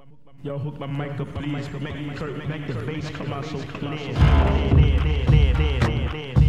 Yo, hook my mic up, please. Make the bass come out so clear.